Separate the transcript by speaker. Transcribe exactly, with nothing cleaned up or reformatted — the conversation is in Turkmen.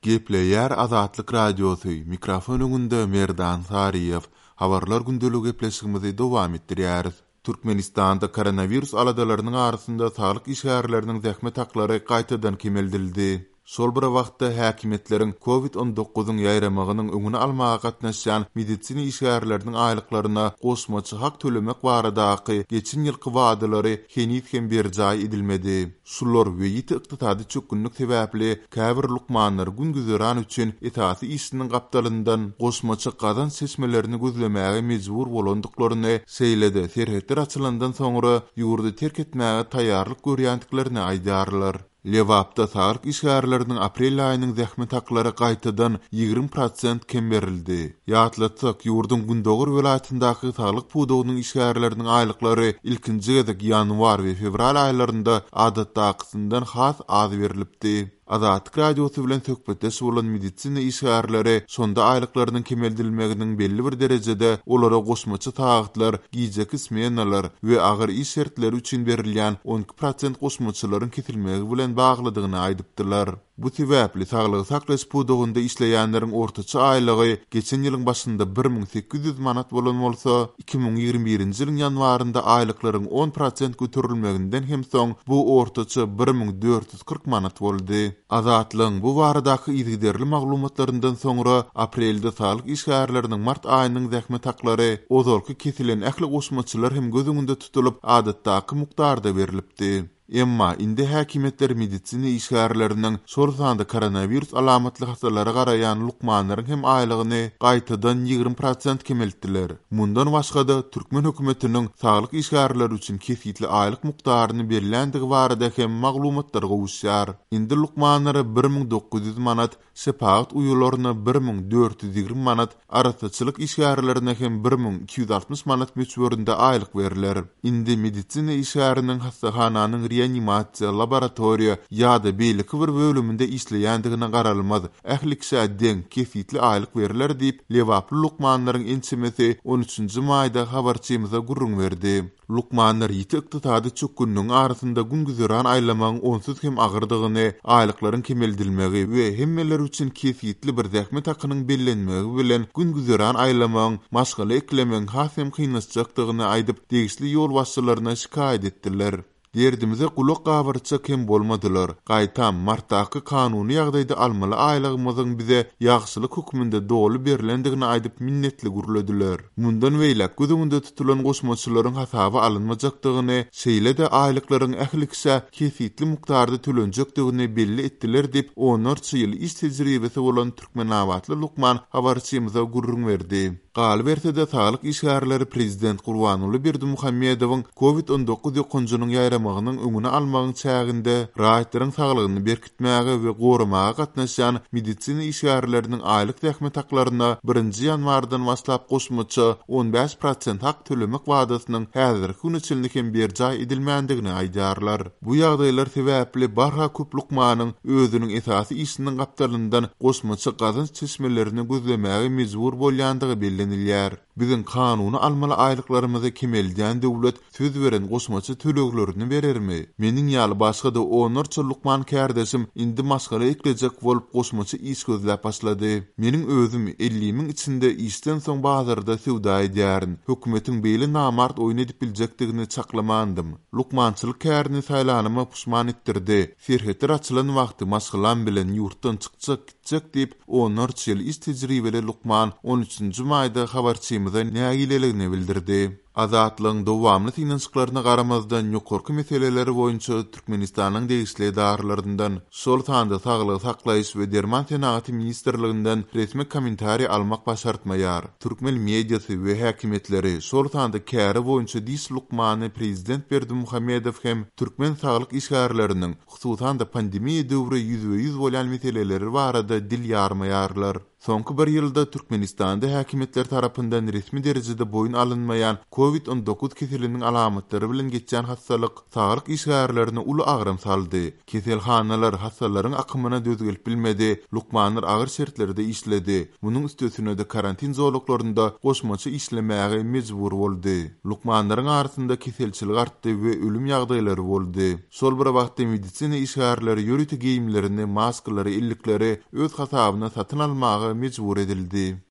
Speaker 1: Gepleyer Azatlyk Radiosu, mikrofon öňünde Merdan Sariyev, habarlar gündelik gepleşigimizi dowam etdirýäris. Türkmenistanda koronavirus aladalarynyň arasynda saglyk işgärleriniň zähmet haklary gaýtadan kemeldildi. Sol bir wagtda häkimetleriň covid on dokuzyň ýaýramagynyň öňüni almaga gatnaşan medisina işgärleriniň aýlyklaryna gosmaçy hak tölemek baradaky geçen ýylky wadalary henüz hem berjaý edilmedi. Şular we ýiti ykdysady çökünlük sebäpli käbir lukmanlar gün güzäran üçin etasi işiniň gapdalyndan gosmaçy gazan seçmelerini gözlemäge mejbur bolandyklaryny seýledi. Serhetler açylandan soňra ýurdu terk etmäge taýýarlyk görýändiklaryny aýdarlar. Lewapda saglyk işgärleriniň aprel aýynyň zähmet haklary gaýtadan ýygrimi prosent kemberildi. Ýatlatsak, ýurdun Gündogur welaýatyndaky saglyk pudugynyň işgärleriniň aýlyklary ilkinji gezek ýanwar we fevral aýlarynda adatdakysyndan has az berilipdi. Azatlyk Radiosu bilen söhbetde bolan medisina işgärleri sonda aýlyklarynyň kemeldilmeginiň belli bir derejede olara gosmaçy taýyatlar, giýjek ismenalar we agyr iş şertleri üçin berilýän on iki prosent gosmaçylaryň kesilmegi bilen baglydygyny aýdypdylar. Bu sebäpli saglyk saklaş pudugynda işleýänleriň ortaça aýlygy geçen ýylyň başynda bir miň sekiz ýüz manat bolan bolsa, iki miň ýigirmi birinji ýylyň ýanwarynda aýlyklaryň on prosent göterilmeginden hem soň bu ortaça bir miň dört ýüz kırk manat boldy. Azatlyň bu baradaky ýygyderli maglumatlaryndan soňra aprelde saglyk işgärleriniň mart aýynyň zähmet haklary ozalky kesilen ähli gosmaçylar hem göz öňünde tutulyp adatdaky mukdarda berilipdi. Emma indi häkimetler medisina işgärleriniň sol sanda koronavirus alamatly hastalara garaýan lukmanlaryň hem aýlygyny gaýtadan ýygrimi prosent kemeltdiler. Mundan başga da Türkmen hökümetiniň saglyk işgärleri üçin kesitli aýlyk mukdaryny berilendigi barada hem maglumatlar gowuşýar. Indi lukmanlary bir miň dokuz ýüz manat, sepagat uýularyna bir miň dört ýüz ýygrimi manat, arasaçylyk işgärlerine hem bir miň iki ýüz altmyş manat meçberinde aýlyk beriler. Indi medisina işgäriniň hastahananyň reanimasiýa laboratoriýa ýa-da beýleki bir bölüminde işleýändigine garalmaz. Ählikse deň kesitli aýlyk beriler diýip lewaply lukmanlaryň ençemesi on üçünji maýda habarçymyza gurrun berdi. Lukmanlar ýiti ykdysady çökünniň arasynda gün güzäran aýlamagyň onsuz hem agyrdygyny, aýlyklaryň kemeldilmegi we hemmeler üçin kesitli bir zähmet hakynyň bellenmegi bilen gün güzäran aýlamagyň maşgala eklemeň has hem kynlaşjakdygyny aýdyp degişli ýol başçylaryna şikaýet etdiler. Derdimize kulak gawyrça kem bolmadylar. Gaýtam martdaky kanuny ýagdaýda almaly aýlygymyzyň bize ýagşylyk hukmynda dogly berilendigini aýdyp minnetli guruldylar. Mundan beýle gözüňde tutulan gosmaçylaryň hasaby alynmajakdygyny, şeýle-de aýlyklaryň ählikse kesitli mukdarda tölenjekdigini belli etdiler diýip on dört ýyl iş tejribesi bolan Türkmen awatly Lukman habarçymyza gurrun berdi. Galbertede saglyk işgärleri prezident Gurbanuly Berdimuhammedowyň covid on dokuz ýokunjunyň ýaýramagynyň öňüni almagyň çäginde raýatlaryň saglygyny berkitmäge we goramaga gatnaşan medisina işgärleriniň aýlyk zähmet haklaryna birinji ýanwardan başlap gosmaçy on beş prosent hak tölemek wadasynyň häzirki gün içinde hem berjaý edilmändigini aýdarlar. Bu ýagdaýlar sebäpli barha köp lukmanyň özüniň esasy işiniň gapdalyndan gosmaçy gazanç çeşmelerini gözlemäge mejbur bolýandygy belli Bizim kanuny almaly aýlyklarymyzy kemeldän döwlet söz beren gosmaçy töleglerini berermi? Meniň ýaly başga da on dört lukman kärdeşim indi maşgala eklejek bolup gosmaçy iş gözläp başlady. Meniň özüm elli miň içinde işden soň bazarda sowda edýärin. Hökümetiň beýle namart oýun edip biljekdigini çaklamandym. Lukmançylyk kärini saýlanyma puşman etdirdi. Serhetler açylan wagty maşgalan bilen ýurtdan çykjak gitjek diýip on dört ýyl iş tejribeli Lukman on üçünji maýda habarçymyza nägileligini bildirdi. Azatlyň dowamly finansiýaklaryna garamazdan ýokarky meseleleri boýunça Türkmenistanyň degişli edarlaryndan sol sanda saglyk saklaýyş we derman senaty ministrliginden resmi kommentari almak başartmaýar. Türkmen mediýasy we häkimetleri sol sanda käri boýunça dis Lukmany prezident Berdimuhammedow hem Türkmen saglyk işgärleriniň hususan da pandemiýa döwri yüzde yüz bolan meseleleri barada dil ýarmaýarlar. Soňky bir ýylda Türkmenistanda häkimetler tarapyndan resmi derejede boyun alınmayan covid on dokuz keseliniň alamatlary bilen geçen hastalyk saglyk işgärlerini uly agram saldy. Keselhanalar hastalaryň akymyna dözgelip bilmedi, lukmanlar agyr şertlerde işledi. Munyň üstesine de karantin zorluklarynda goşmaçy işlemäge mejbur boldy. Lukmanlaryň arasynda keselçilik artdy we ölüm ýagdaýlary boldy. Şol bir wagtda medisina işgärleri ýörüti giyimlerini, maskalary, illikleri öz hasabyna satyn almagy mejbur edildi.